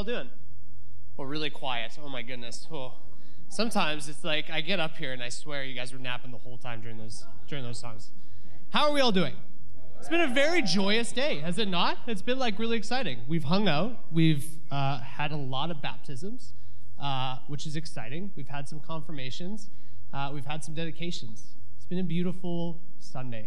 all doing? Well, really quiet. Oh my goodness. Oh. Sometimes it's like I get up here and I swear you guys were napping the whole time during those songs. How are we all doing? It's been a very joyous day, has it not? It's been like really exciting. We've hung out. We've had a lot of baptisms, which is exciting. We've had some confirmations. We've had some dedications. It's been a beautiful Sunday.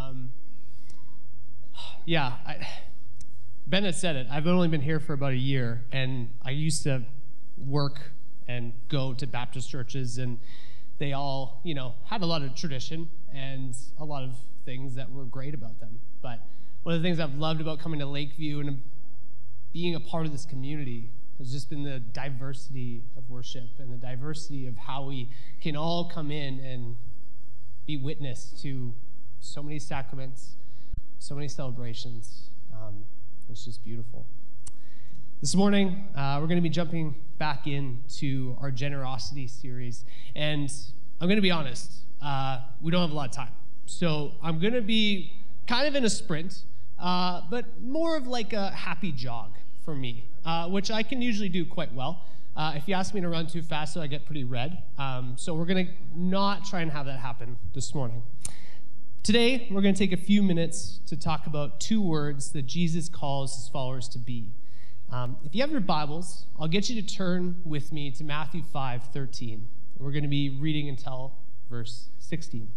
Ben has said it. I've only been here for about a year, and I used to work and go to Baptist churches, and they all, had a lot of tradition and a lot of things that were great about them. But one of the things I've loved about coming to Lakeview and being a part of this community has just been the diversity of worship and the diversity of how we can all come in and be witness to so many sacraments, so many celebrations. It's just beautiful. This morning, we're going to be jumping back into our generosity series. And I'm going to be honest, we don't have a lot of time. So I'm going to be kind of in a sprint, but more of like a happy jog for me, which I can usually do quite well. If you ask me to run too fast, I get pretty red. So we're going to not try and have that happen this morning. Today, we're going to take a few minutes to talk about two words that Jesus calls his followers to be. If you have your Bibles, I'll get you to turn with me to Matthew 5:13. We're going to be reading until verse 16.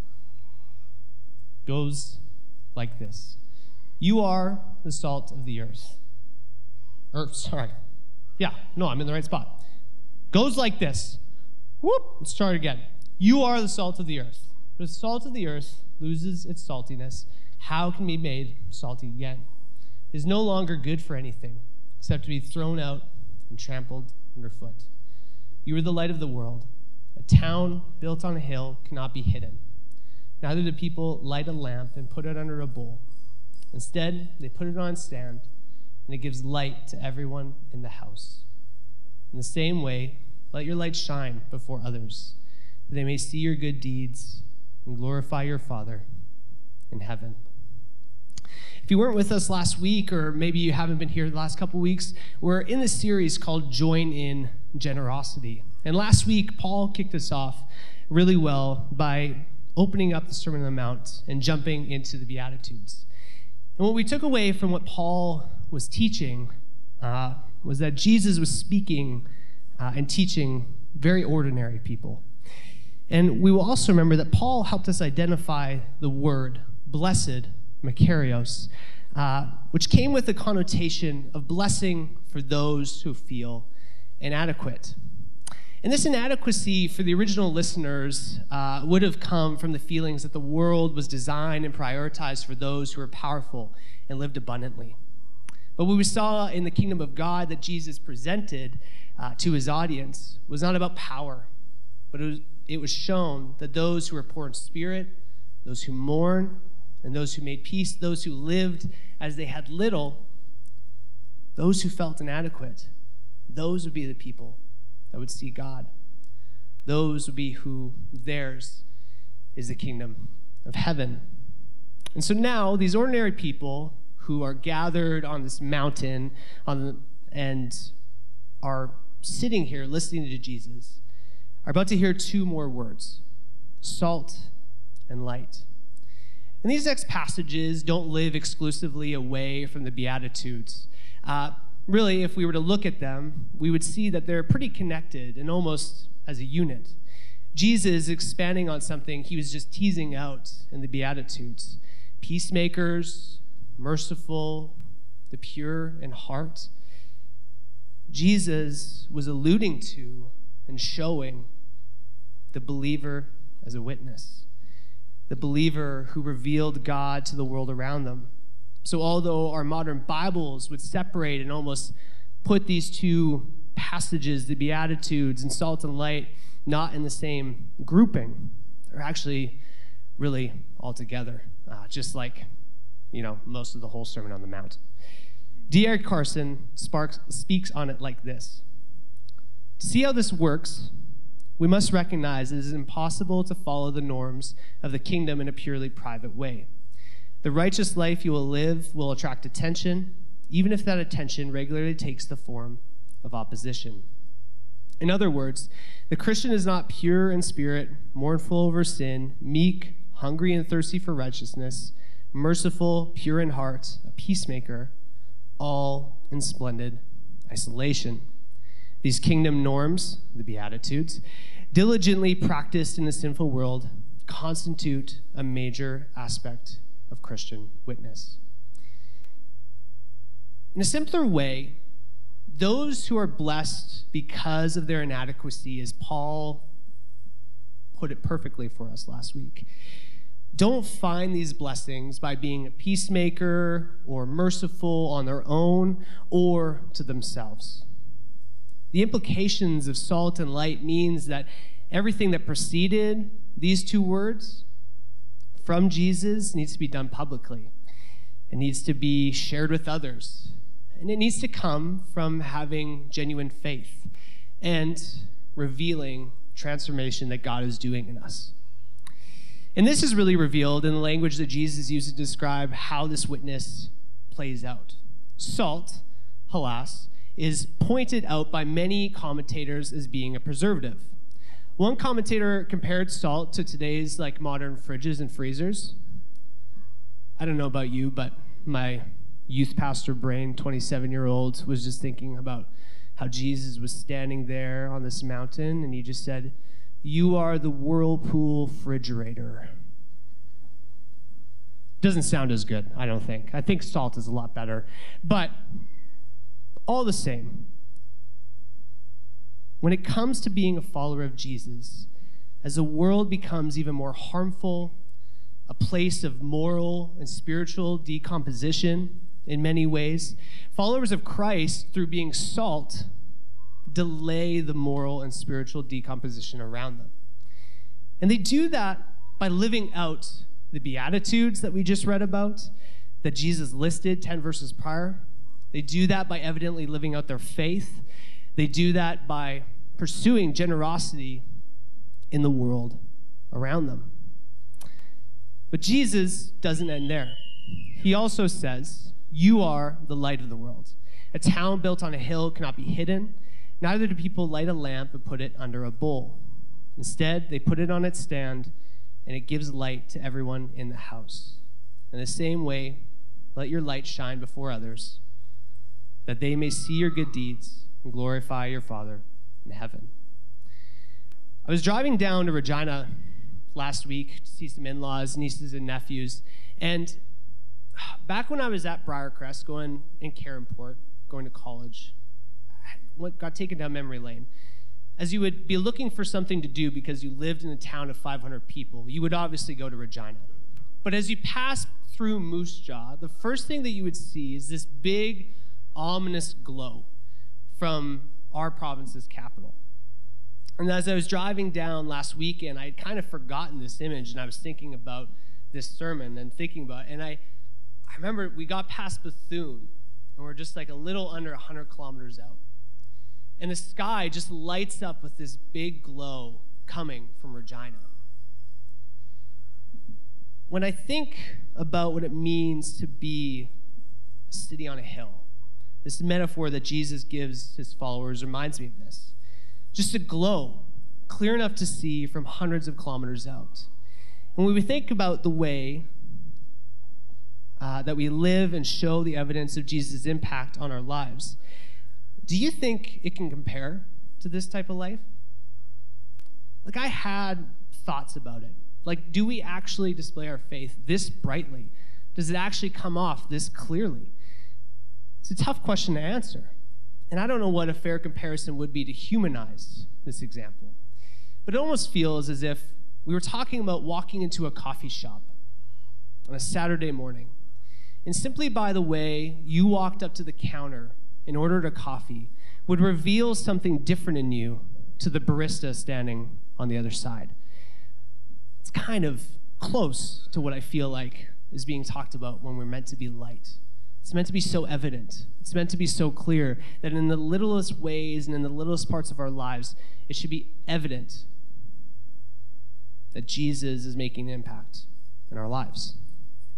It goes like this. You are the salt of the earth. I'm in the right spot. Goes like this. Let's start again. You are the salt of the earth. But the salt of the earth loses its saltiness. How can it be made salty again? It is no longer good for anything except to be thrown out and trampled underfoot. You are the light of the world. A town built on a hill cannot be hidden. Neither do people light a lamp and put it under a bowl. Instead, they put it on a stand, and it gives light to everyone in the house. In the same way, let your light shine before others, that they may see your good deeds and glorify your Father in heaven. If you weren't with us last week, or maybe you haven't been here the last couple weeks, we're in this series called Join in Generosity. And last week, Paul kicked us off really well by opening up the Sermon on the Mount and jumping into the Beatitudes. And what we took away from what Paul was teaching was that Jesus was speaking and teaching very ordinary people. And we will also remember that Paul helped us identify the word blessed, Makarios, which came with the connotation of blessing for those who feel inadequate. And this inadequacy for the original listeners would have come from the feelings that the world was designed and prioritized for those who were powerful and lived abundantly. But what we saw in the kingdom of God that Jesus presented to his audience was not about power, but it was shown that those who were poor in spirit, those who mourn, and those who made peace, those who lived as they had little, those who felt inadequate, those would be the people that would see God. Those would be who theirs is the kingdom of heaven. And so now these ordinary people who are gathered on this mountain and are sitting here listening to Jesus are about to hear two more words, salt and light. And these next passages don't live exclusively away from the Beatitudes. Really, if we were to look at them, we would see that they're pretty connected and almost as a unit. Jesus is expanding on something he was just teasing out in the Beatitudes. Peacemakers, merciful, the pure in heart. Jesus was alluding to and showing the believer as a witness, the believer who revealed God to the world around them. So although our modern Bibles would separate and almost put these two passages, the Beatitudes and salt and light, not in the same grouping, they're actually really all together, just like, most of the whole Sermon on the Mount. D.A. Carson speaks on it like this. To see how this works, we must recognize it is impossible to follow the norms of the kingdom in a purely private way. The righteous life you will live will attract attention, even if that attention regularly takes the form of opposition. In other words, the Christian is not pure in spirit, mournful over sin, meek, hungry and thirsty for righteousness, merciful, pure in heart, a peacemaker, all in splendid isolation. These kingdom norms, the Beatitudes, diligently practiced in the sinful world, constitute a major aspect of Christian witness. In a simpler way, those who are blessed because of their inadequacy, as Paul put it perfectly for us last week, don't find these blessings by being a peacemaker or merciful on their own or to themselves. The implications of salt and light means that everything that preceded these two words from Jesus needs to be done publicly. It needs to be shared with others. And it needs to come from having genuine faith and revealing transformation that God is doing in us. And this is really revealed in the language that Jesus used to describe how this witness plays out. Salt, halas, is pointed out by many commentators as being a preservative. One commentator compared salt to today's modern fridges and freezers. I don't know about you, but my youth pastor brain, 27-year-old, was just thinking about how Jesus was standing there on this mountain, and he just said, "You are the whirlpool refrigerator." Doesn't sound as good, I don't think. I think salt is a lot better. But all the same, when it comes to being a follower of Jesus, as the world becomes even more harmful, a place of moral and spiritual decomposition in many ways, followers of Christ, through being salt, delay the moral and spiritual decomposition around them. And they do that by living out the Beatitudes that we just read about, that Jesus listed 10 verses prior. They do that by evidently living out their faith. They do that by pursuing generosity in the world around them. But Jesus doesn't end there. He also says, "You are the light of the world. A town built on a hill cannot be hidden. Neither do people light a lamp and put it under a bowl. Instead, they put it on its stand, and it gives light to everyone in the house. In the same way, let your light shine before others, that they may see your good deeds and glorify your Father in heaven." I was driving down to Regina last week to see some in-laws, nieces and nephews, and back when I was at Briarcrest, going in Caronport, going to college, I got taken down memory lane. As you would be looking for something to do because you lived in a town of 500 people, you would obviously go to Regina. But as you pass through Moose Jaw, the first thing that you would see is this big, ominous glow from our province's capital. And as I was driving down last weekend, I had kind of forgotten this image, and I was thinking about this sermon and thinking about it. And I remember we got past Bethune, and we're just a little under 100 kilometers out. And the sky just lights up with this big glow coming from Regina. When I think about what it means to be a city on a hill, this metaphor that Jesus gives his followers reminds me of this. Just a glow, clear enough to see from hundreds of kilometers out. And when we think about the way that we live and show the evidence of Jesus' impact on our lives, do you think it can compare to this type of life? I had thoughts about it. Do we actually display our faith this brightly? Does it actually come off this clearly? It's a tough question to answer. And I don't know what a fair comparison would be to humanize this example. But it almost feels as if we were talking about walking into a coffee shop on a Saturday morning, and simply by the way you walked up to the counter and ordered a coffee would reveal something different in you to the barista standing on the other side. It's kind of close to what I feel like is being talked about when we're meant to be light. It's meant to be so evident. It's meant to be so clear that in the littlest ways and in the littlest parts of our lives, it should be evident that Jesus is making an impact in our lives.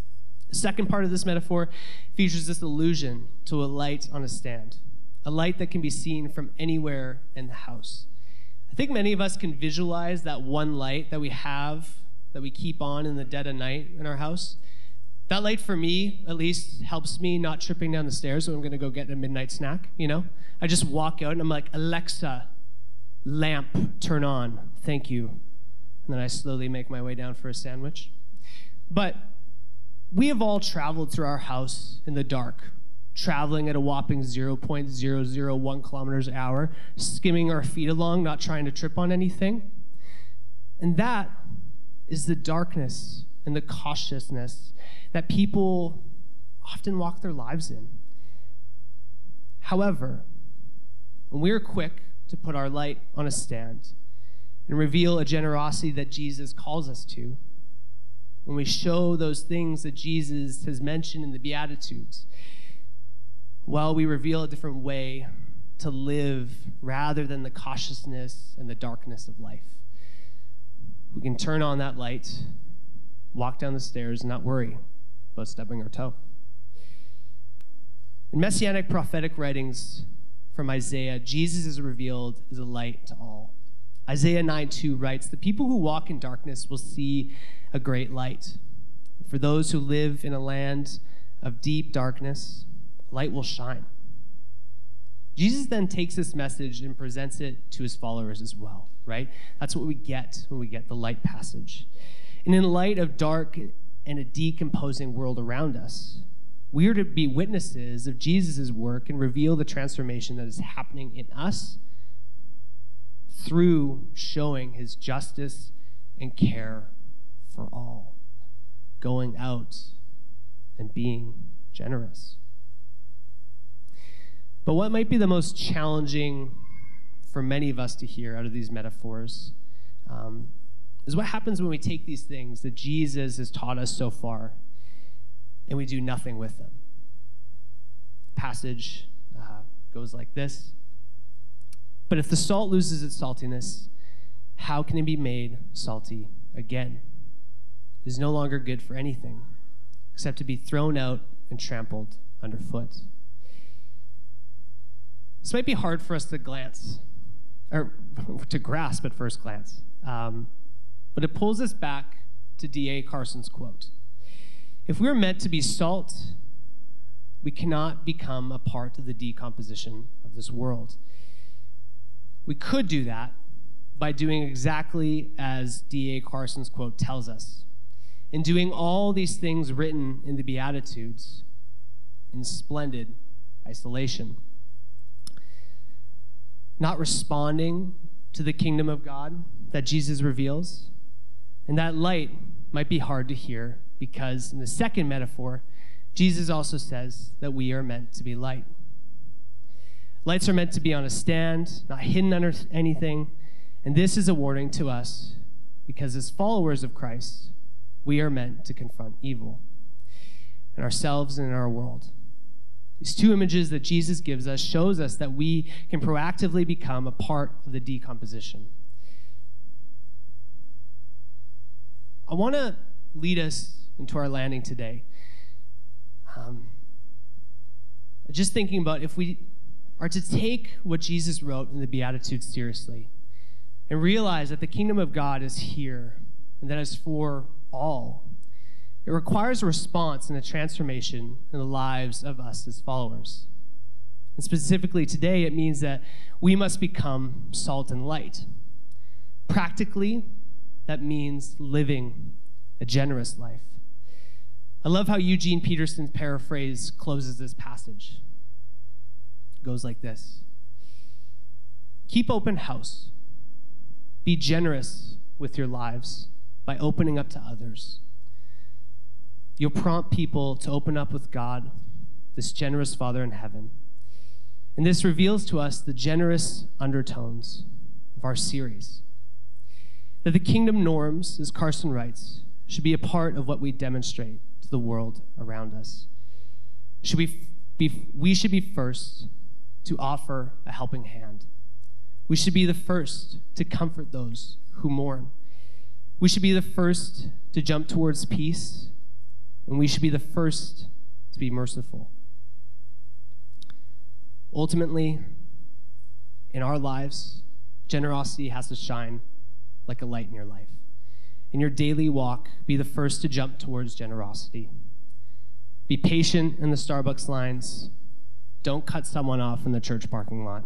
The second part of this metaphor features this allusion to a light on a stand, a light that can be seen from anywhere in the house. I think many of us can visualize that one light that we have, that we keep on in the dead of night in our house. That light, for me, at least, helps me not tripping down the stairs when I'm going to go get a midnight snack, I just walk out and I'm like, Alexa, lamp, turn on. Thank you. And then I slowly make my way down for a sandwich. But we have all traveled through our house in the dark, traveling at a whopping 0.001 kilometers an hour, skimming our feet along, not trying to trip on anything. And that is the darkness and the cautiousness that people often walk their lives in. However, when we are quick to put our light on a stand and reveal a generosity that Jesus calls us to, when we show those things that Jesus has mentioned in the Beatitudes, well, we reveal a different way to live rather than the cautiousness and the darkness of life. We can turn on that light, walk down the stairs, and not worry about stubbing our toe. In messianic prophetic writings from Isaiah, Jesus is revealed as a light to all. Isaiah 9:2 writes, "The people who walk in darkness will see a great light. For those who live in a land of deep darkness, light will shine." Jesus then takes this message and presents it to his followers as well, right? That's what we get when we get the light passage. And in light of dark and a decomposing world around us, we are to be witnesses of Jesus' work and reveal the transformation that is happening in us through showing his justice and care for all, going out and being generous. But what might be the most challenging for many of us to hear out of these metaphors is what happens when we take these things that Jesus has taught us so far and we do nothing with them. The passage goes like this. "But if the salt loses its saltiness, how can it be made salty again? It is no longer good for anything except to be thrown out and trampled underfoot." This might be hard for us to glance, or to grasp at first glance, but it pulls us back to D.A. Carson's quote. If we're meant to be salt, we cannot become a part of the decomposition of this world. We could do that by doing exactly as D.A. Carson's quote tells us, and doing all these things written in the Beatitudes in splendid isolation. Not responding to the kingdom of God that Jesus reveals. And that light might be hard to hear because in the second metaphor, Jesus also says that we are meant to be light. Lights are meant to be on a stand, not hidden under anything. And this is a warning to us because as followers of Christ, we are meant to confront evil in ourselves and in our world. These two images that Jesus gives us shows us that we can proactively become a part of the decomposition. I want to lead us into our landing today. Just thinking about if we are to take what Jesus wrote in the Beatitudes seriously and realize that the kingdom of God is here and that it's for all. It requires a response and a transformation in the lives of us as followers. And specifically today, it means that we must become salt and light. Practically, that means living a generous life. I love how Eugene Peterson's paraphrase closes this passage. It goes like this. Keep open house. Be generous with your lives by opening up to others. You'll prompt people to open up with God, this generous Father in heaven. And this reveals to us the generous undertones of our series. That the kingdom norms, as Carson writes, should be a part of what we demonstrate to the world around us. We should be first to offer a helping hand. We should be the first to comfort those who mourn. We should be the first to jump towards peace And we should be the first to be merciful. Ultimately, in our lives, generosity has to shine like a light in your life. In your daily walk, be the first to jump towards generosity. Be patient in the Starbucks lines. Don't cut someone off in the church parking lot.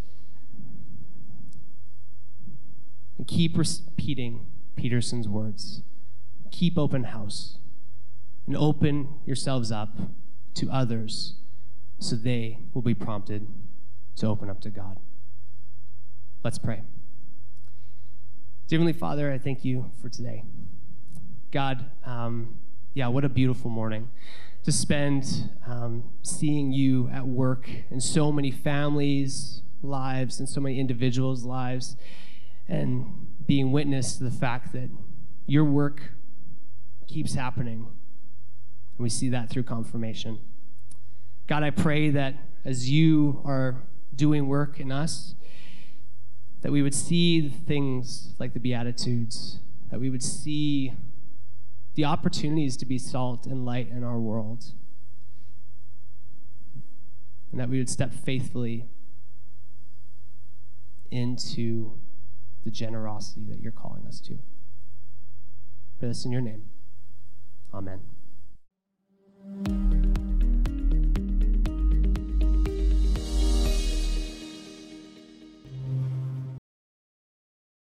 And keep repeating Peterson's words. Keep open house and open yourselves up to others so they will be prompted to open up to God. Let's pray. Dear Heavenly Father, I thank you for today. God, what a beautiful morning to spend seeing you at work in so many families' lives and so many individuals' lives, and being witness to the fact that your work keeps happening. And we see that through confirmation. God, I pray that as you are doing work in us, that we would see things like the Beatitudes, that we would see the opportunities to be salt and light in our world, and that we would step faithfully into the generosity that you're calling us to. For this in your name, amen.